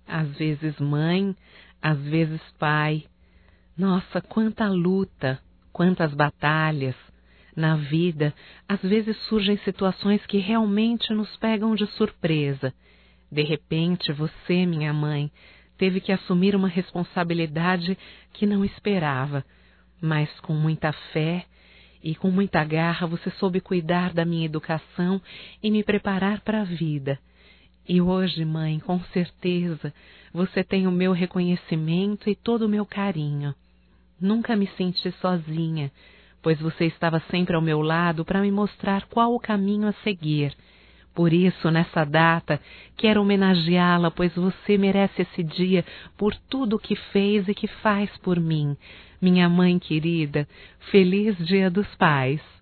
às vezes mãe, às vezes pai. Nossa, quanta luta, quantas batalhas. Na vida, às vezes surgem situações que realmente nos pegam de surpresa. De repente, você, minha mãe, teve que assumir uma responsabilidade que não esperava, mas com muita fé e com muita garra você soube cuidar da minha educação e me preparar para a vida. E hoje, mãe, com certeza, você tem o meu reconhecimento e todo o meu carinho. Nunca me senti sozinha, pois você estava sempre ao meu lado para me mostrar qual o caminho a seguir. Por isso, nessa data, quero homenageá-la, pois você merece esse dia por tudo o que fez e que faz por mim. Minha mãe querida, feliz Dia dos Pais!